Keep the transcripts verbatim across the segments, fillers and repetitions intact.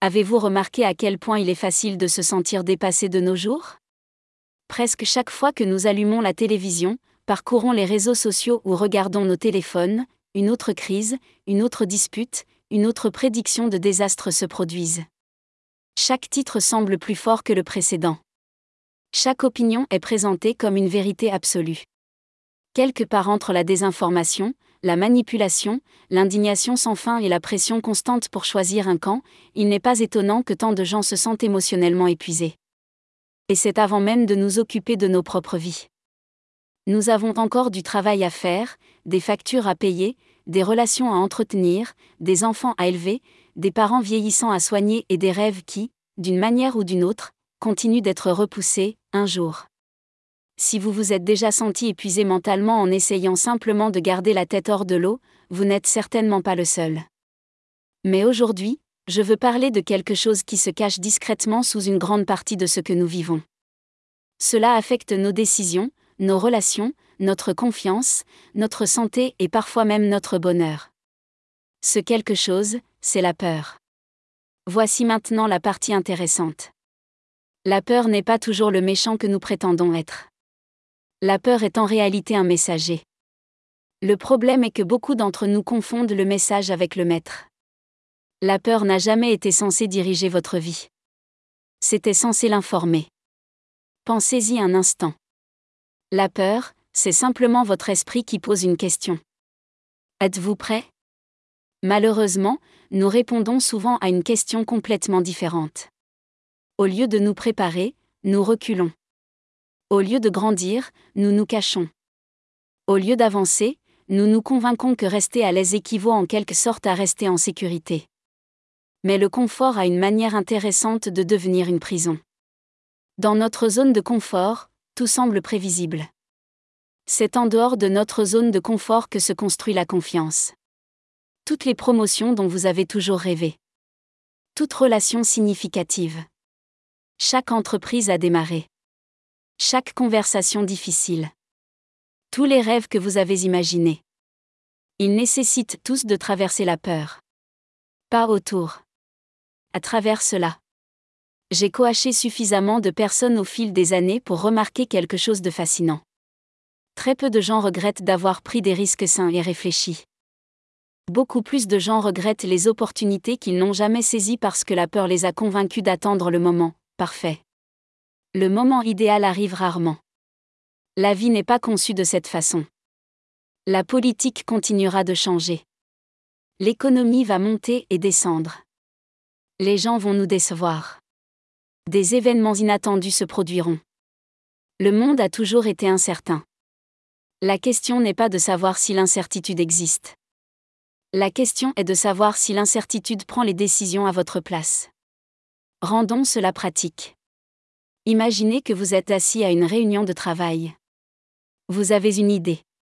Avez-vous remarqué à quel point il est facile de se sentir dépassé de nos jours ? Presque chaque fois que nous allumons la télévision, parcourons les réseaux sociaux ou regardons nos téléphones, une autre crise, une autre dispute, une autre prédiction de désastre se produisent. Chaque titre semble plus fort que le précédent. Chaque opinion est présentée comme une vérité absolue. Quelque part entre la désinformation, la manipulation, l'indignation sans fin et la pression constante pour choisir un camp, il n'est pas étonnant que tant de gens se sentent émotionnellement épuisés. Et c'est avant même de nous occuper de nos propres vies. Nous avons encore du travail à faire, des factures à payer, des relations à entretenir, des enfants à élever, des parents vieillissants à soigner et des rêves qui, d'une manière ou d'une autre, continuent d'être repoussés, un jour. Si vous vous êtes déjà senti épuisé mentalement en essayant simplement de garder la tête hors de l'eau, vous n'êtes certainement pas le seul. Mais aujourd'hui, je veux parler de quelque chose qui se cache discrètement sous une grande partie de ce que nous vivons. Cela affecte nos décisions, nos relations, notre confiance, notre santé et parfois même notre bonheur. Ce quelque chose, c'est la peur. Voici maintenant la partie intéressante. La peur n'est pas toujours le méchant que nous prétendons être. La peur est en réalité un messager. Le problème est que beaucoup d'entre nous confondent le message avec le maître. La peur n'a jamais été censée diriger votre vie. C'était censé l'informer. Pensez-y un instant. La peur, c'est simplement votre esprit qui pose une question. Êtes-vous prêt ? Malheureusement, nous répondons souvent à une question complètement différente. Au lieu de nous préparer, nous reculons. Au lieu de grandir, nous nous cachons. Au lieu d'avancer, nous nous convainquons que rester à l'aise équivaut en quelque sorte à rester en sécurité. Mais le confort a une manière intéressante de devenir une prison. Dans notre zone de confort, tout semble prévisible. C'est en dehors de notre zone de confort que se construit la confiance. Toutes les promotions dont vous avez toujours rêvé. Toute relation significative. Chaque entreprise a démarré. Chaque conversation difficile. Tous les rêves que vous avez imaginés. Ils nécessitent tous de traverser la peur. Pas autour. À travers cela. J'ai coaché suffisamment de personnes au fil des années pour remarquer quelque chose de fascinant. Très peu de gens regrettent d'avoir pris des risques sains et réfléchis. Beaucoup plus de gens regrettent les opportunités qu'ils n'ont jamais saisies parce que la peur les a convaincus d'attendre le moment parfait. Le moment idéal arrive rarement. La vie n'est pas conçue de cette façon. La politique continuera de changer. L'économie va monter et descendre. Les gens vont nous décevoir. Des événements inattendus se produiront. Le monde a toujours été incertain. La question n'est pas de savoir si l'incertitude existe. La question est de savoir si l'incertitude prend les décisions à votre place. Rendons cela pratique. Imaginez que vous êtes assis à une réunion de travail. Vous avez une idée.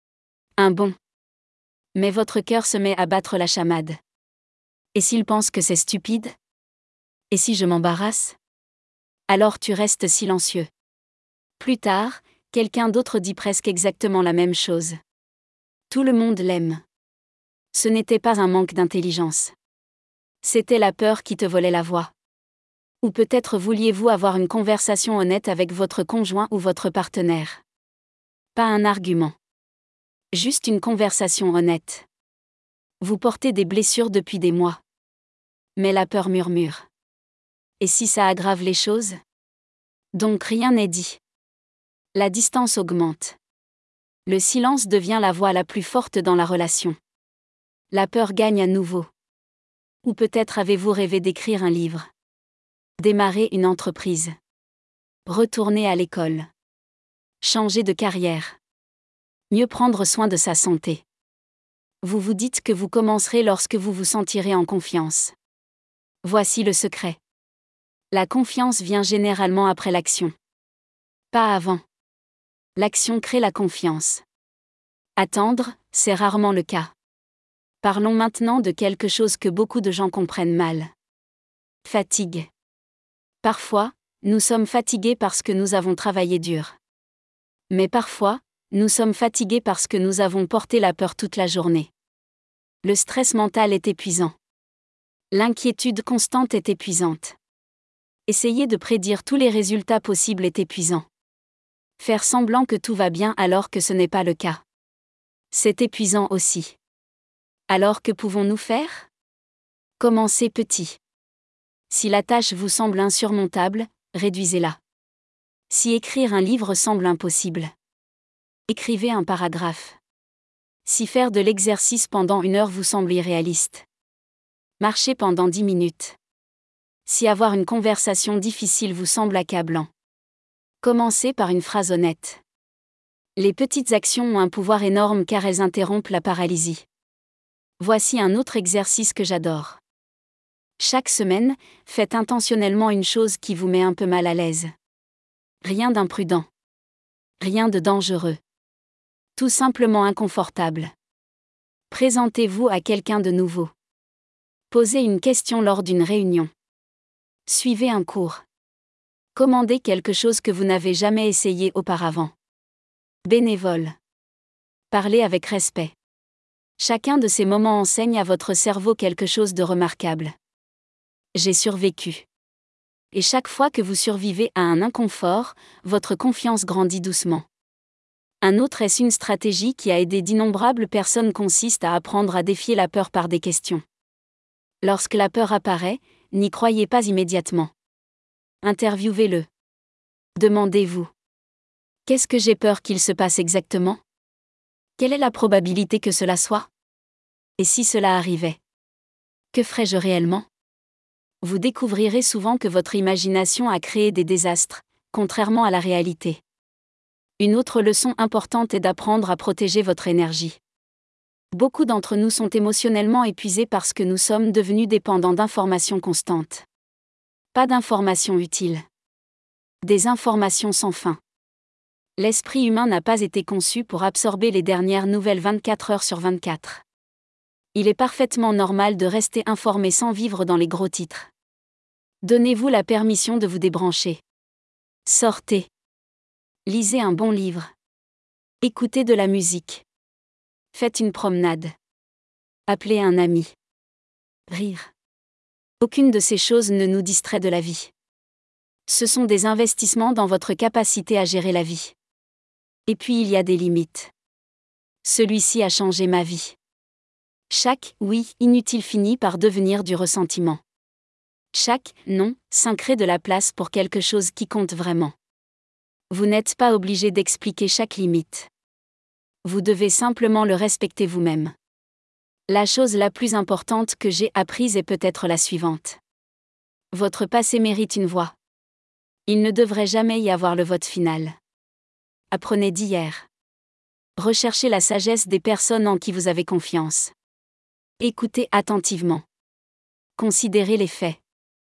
Un bon. Mais votre cœur se met à battre la chamade. Et s'il pense que c'est stupide ? Et si je m'embarrasse ? Alors tu restes silencieux. Plus tard, quelqu'un d'autre dit presque exactement la même chose. Tout le monde l'aime. Ce n'était pas un manque d'intelligence. C'était la peur qui te volait la voix. Ou peut-être vouliez-vous avoir une conversation honnête avec votre conjoint ou votre partenaire. Pas un argument. Juste une conversation honnête. Vous portez des blessures depuis des mois. Mais la peur murmure. Et si ça aggrave les choses ? Donc rien n'est dit. La distance augmente. Le silence devient la voix la plus forte dans la relation. La peur gagne à nouveau. Ou peut-être avez-vous rêvé d'écrire un livre. Démarrer une entreprise. Retourner à l'école. Changer de carrière. Mieux prendre soin de sa santé. Vous vous dites que vous commencerez lorsque vous vous sentirez en confiance. Voici le secret. La confiance vient généralement après l'action. Pas avant. L'action crée la confiance. Attendre, c'est rarement le cas. Parlons maintenant de quelque chose que beaucoup de gens comprennent mal. Fatigue. Parfois, nous sommes fatigués parce que nous avons travaillé dur. Mais parfois, nous sommes fatigués parce que nous avons porté la peur toute la journée. Le stress mental est épuisant. L'inquiétude constante est épuisante. Essayer de prédire tous les résultats possibles est épuisant. Faire semblant que tout va bien alors que ce n'est pas le cas. C'est épuisant aussi. Alors que pouvons-nous faire ? Commencez petit. Si la tâche vous semble insurmontable, réduisez-la. Si écrire un livre semble impossible, écrivez un paragraphe. Si faire de l'exercice pendant une heure vous semble irréaliste, marchez pendant dix minutes. Si avoir une conversation difficile vous semble accablant, commencez par une phrase honnête. Les petites actions ont un pouvoir énorme car elles interrompent la paralysie. Voici un autre exercice que j'adore. Chaque semaine, faites intentionnellement une chose qui vous met un peu mal à l'aise. Rien d'imprudent. Rien de dangereux. Tout simplement inconfortable. Présentez-vous à quelqu'un de nouveau. Posez une question lors d'une réunion. Suivez un cours. Commandez quelque chose que vous n'avez jamais essayé auparavant. Bénévole. Parlez avec respect. Chacun de ces moments enseigne à votre cerveau quelque chose de remarquable. J'ai survécu. Et chaque fois que vous survivez à un inconfort, votre confiance grandit doucement. Un autre est une stratégie qui a aidé d'innombrables personnes consiste à apprendre à défier la peur par des questions. Lorsque la peur apparaît, n'y croyez pas immédiatement. Interviewez-le. Demandez-vous. Qu'est-ce que j'ai peur qu'il se passe exactement ? Quelle est la probabilité que cela soit ? Et si cela arrivait ? Que ferais-je réellement ? Vous découvrirez souvent que votre imagination a créé des désastres, contrairement à la réalité. Une autre leçon importante est d'apprendre à protéger votre énergie. Beaucoup d'entre nous sont émotionnellement épuisés parce que nous sommes devenus dépendants d'informations constantes. Pas d'informations utiles. Des informations sans fin. L'esprit humain n'a pas été conçu pour absorber les dernières nouvelles vingt-quatre heures sur vingt-quatre. Il est parfaitement normal de rester informé sans vivre dans les gros titres. Donnez-vous la permission de vous débrancher. Sortez. Lisez un bon livre. Écoutez de la musique. Faites une promenade. Appelez un ami. Rire. Aucune de ces choses ne nous distrait de la vie. Ce sont des investissements dans votre capacité à gérer la vie. Et puis il y a des limites. Celui-ci a changé ma vie. Chaque « oui » inutile finit par devenir du ressentiment. Chaque « non » crée de la place pour quelque chose qui compte vraiment. Vous n'êtes pas obligé d'expliquer chaque limite. Vous devez simplement le respecter vous-même. La chose la plus importante que j'ai apprise est peut-être la suivante. Votre passé mérite une voix. Il ne devrait jamais y avoir le vote final. Apprenez d'hier. Recherchez la sagesse des personnes en qui vous avez confiance. Écoutez attentivement. Considérez les faits.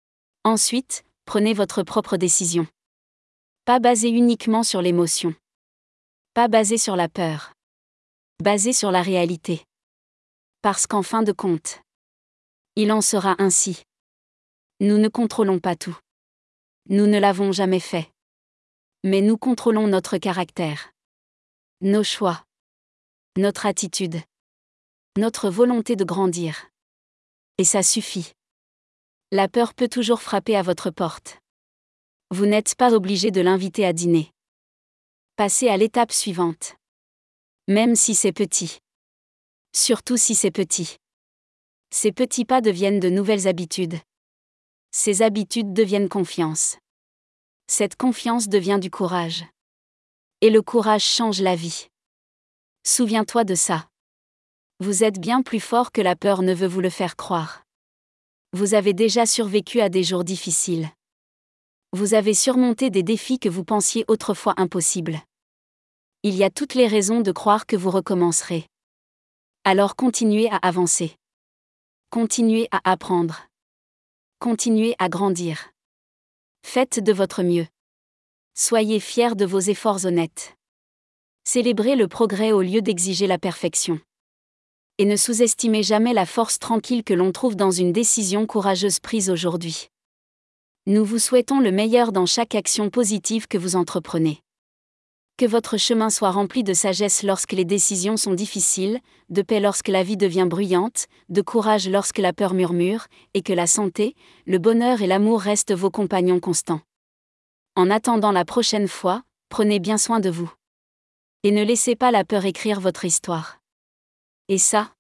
Ensuite, prenez votre propre décision. Pas basée uniquement sur l'émotion. Pas basée sur la peur. Basée sur la réalité. Parce qu'en fin de compte, il en sera ainsi. Nous ne contrôlons pas tout. Nous ne l'avons jamais fait. Mais nous contrôlons notre caractère. Nos choix. Notre attitude. Notre volonté de grandir. Et ça suffit. La peur peut toujours frapper à votre porte. Vous n'êtes pas obligé de l'inviter à dîner. Passez à l'étape suivante. Même si c'est petit. Surtout si c'est petit. Ces petits pas deviennent de nouvelles habitudes. Ces habitudes deviennent confiance. Cette confiance devient du courage. Et le courage change la vie. Souviens-toi de ça. Vous êtes bien plus fort que la peur ne veut vous le faire croire. Vous avez déjà survécu à des jours difficiles. Vous avez surmonté des défis que vous pensiez autrefois impossibles. Il y a toutes les raisons de croire que vous recommencerez. Alors continuez à avancer. Continuez à apprendre. Continuez à grandir. Faites de votre mieux. Soyez fiers de vos efforts honnêtes. Célébrez le progrès au lieu d'exiger la perfection. Et ne sous-estimez jamais la force tranquille que l'on trouve dans une décision courageuse prise aujourd'hui. Nous vous souhaitons le meilleur dans chaque action positive que vous entreprenez. Que votre chemin soit rempli de sagesse lorsque les décisions sont difficiles, de paix lorsque la vie devient bruyante, de courage lorsque la peur murmure, et que la santé, le bonheur et l'amour restent vos compagnons constants. En attendant la prochaine fois, prenez bien soin de vous. Et ne laissez pas la peur écrire votre histoire. Et ça,